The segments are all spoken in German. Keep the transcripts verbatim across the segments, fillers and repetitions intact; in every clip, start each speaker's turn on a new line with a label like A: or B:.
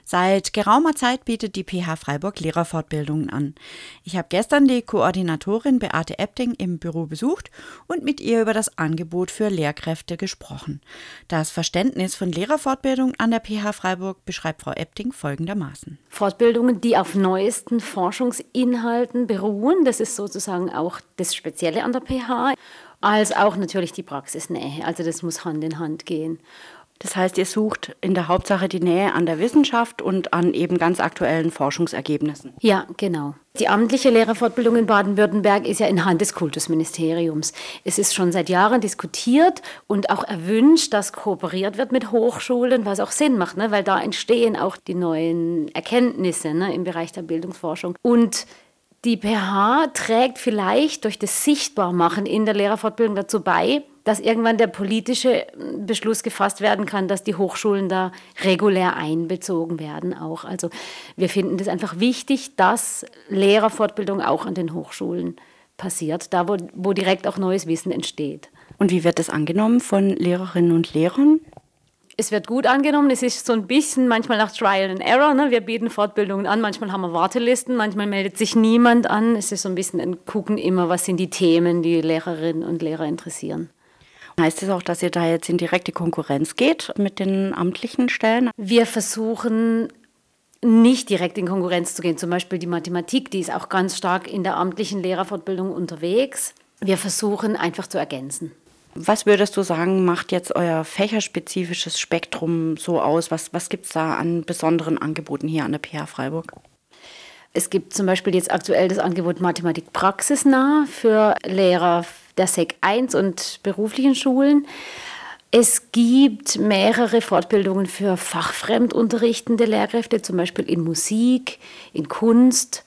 A: Seit geraumer Zeit bietet die P H Freiburg Lehrerfortbildungen an. Ich habe gestern die Koordinatorin Beate Epting im Büro besucht und mit ihr über das Angebot für Lehrkräfte gesprochen. Das Verständnis von Lehrerfortbildung an der P H Freiburg beschreibt Frau Epting folgendermaßen.
B: Fortbildungen, die auf neuesten Forschungsinhalten beruhen, das ist sozusagen auch das Spezielle an der P H, als auch natürlich die Praxisnähe, also das muss Hand in Hand gehen.
A: Das heißt, ihr sucht in der Hauptsache die Nähe an der Wissenschaft und an eben ganz aktuellen Forschungsergebnissen.
B: Ja, genau. Die amtliche Lehrerfortbildung in Baden-Württemberg ist ja in Hand des Kultusministeriums. Es ist schon seit Jahren diskutiert und auch erwünscht, dass kooperiert wird mit Hochschulen, was auch Sinn macht, ne? Weil da entstehen auch die neuen Erkenntnisse, ne, im Bereich der Bildungsforschung. Und die P H trägt vielleicht durch das Sichtbarmachen in der Lehrerfortbildung dazu bei, dass irgendwann der politische Beschluss gefasst werden kann, dass die Hochschulen da regulär einbezogen werden auch. Also wir finden das einfach wichtig, dass Lehrerfortbildung auch an den Hochschulen passiert, da wo, wo direkt auch neues Wissen entsteht.
A: Und wie wird das angenommen von Lehrerinnen und Lehrern?
B: Es wird gut angenommen, es ist so ein bisschen manchmal nach Trial and Error, ne? Wir bieten Fortbildungen an, manchmal haben wir Wartelisten, manchmal meldet sich niemand an. Es ist so ein bisschen ein Gucken immer, was sind die Themen, die Lehrerinnen und Lehrer interessieren.
A: Heißt es auch, dass ihr da jetzt in direkte Konkurrenz geht mit den amtlichen Stellen?
B: Wir versuchen nicht direkt in Konkurrenz zu gehen. Zum Beispiel die Mathematik, die ist auch ganz stark in der amtlichen Lehrerfortbildung unterwegs. Wir versuchen einfach zu ergänzen.
A: Was würdest du sagen, macht jetzt euer fächerspezifisches Spektrum so aus? Was, was gibt es da an besonderen Angeboten hier an der P H Freiburg?
B: Es gibt zum Beispiel jetzt aktuell das Angebot Mathematik praxisnah für Lehrer der Sek eins und beruflichen Schulen. Es gibt mehrere Fortbildungen für fachfremdunterrichtende Lehrkräfte, zum Beispiel in Musik, in Kunst.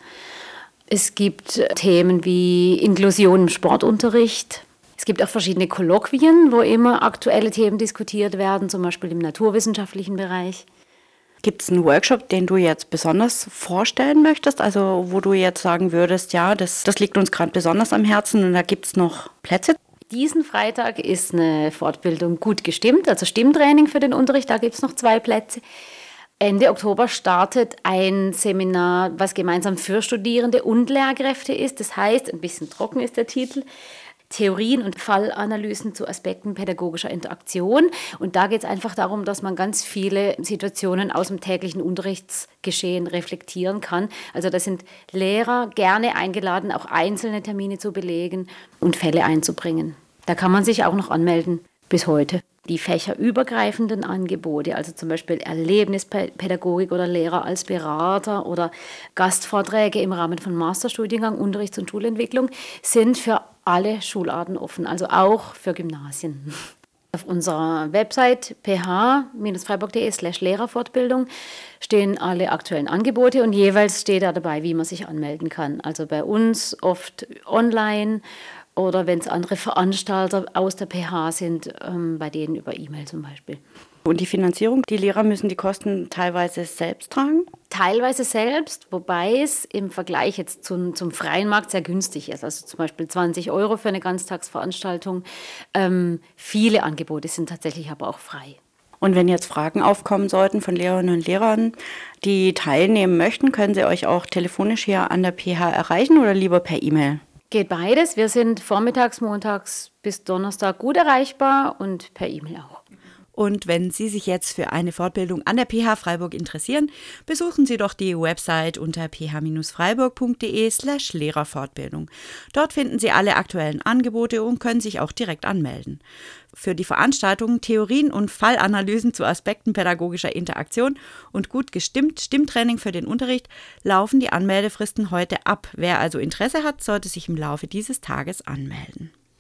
B: Es gibt Themen wie Inklusion im Sportunterricht. Es gibt auch verschiedene Kolloquien, wo immer aktuelle Themen diskutiert werden, zum Beispiel im naturwissenschaftlichen Bereich.
A: Gibt es einen Workshop, den du jetzt besonders vorstellen möchtest? Also wo du jetzt sagen würdest, ja, das, das liegt uns gerade besonders am Herzen und da gibt es noch Plätze?
B: Diesen Freitag ist eine Fortbildung gut gestimmt, also Stimmtraining für den Unterricht, da gibt es noch zwei Plätze. Ende Oktober startet ein Seminar, was gemeinsam für Studierende und Lehrkräfte ist. Das heißt, ein bisschen trocken ist der Titel, Theorien und Fallanalysen zu Aspekten pädagogischer Interaktion. Und da geht es einfach darum, dass man ganz viele Situationen aus dem täglichen Unterrichtsgeschehen reflektieren kann. Also da sind Lehrer gerne eingeladen, auch einzelne Termine zu belegen und Fälle einzubringen. Da kann man sich auch noch anmelden bis heute. Die fächerübergreifenden Angebote, also zum Beispiel Erlebnispädagogik oder Lehrer als Berater oder Gastvorträge im Rahmen von Masterstudiengang Unterrichts- und Schulentwicklung, sind für alle Schularten offen, also auch für Gymnasien. Auf unserer Website p h freiburg punkt d e slash Lehrerfortbildung stehen alle aktuellen Angebote und jeweils steht da dabei, wie man sich anmelden kann. Also bei uns oft online oder wenn es andere Veranstalter aus der P H sind, ähm, bei denen über E-Mail zum Beispiel.
A: Und die Finanzierung, die Lehrer müssen die Kosten teilweise selbst tragen?
B: Teilweise selbst, wobei es im Vergleich jetzt zum, zum freien Markt sehr günstig ist. Also zum Beispiel zwanzig Euro für eine Ganztagsveranstaltung. Ähm, viele Angebote sind tatsächlich aber auch frei.
A: Und wenn jetzt Fragen aufkommen sollten von Lehrerinnen und Lehrern, die teilnehmen möchten, können sie euch auch telefonisch hier an der P H erreichen oder lieber per E-Mail?
B: Geht beides. Wir sind vormittags, montags bis Donnerstag gut erreichbar und per E-Mail auch.
A: Und wenn Sie sich jetzt für eine Fortbildung an der P H Freiburg interessieren, besuchen Sie doch die Website unter p h freiburg punkt d e slash Lehrerfortbildung. Dort finden Sie alle aktuellen Angebote und können sich auch direkt anmelden. Für die Veranstaltungen Theorien und Fallanalysen zu Aspekten pädagogischer Interaktion und gut gestimmt Stimmtraining für den Unterricht laufen die Anmeldefristen heute ab. Wer also Interesse hat, sollte sich im Laufe dieses Tages anmelden.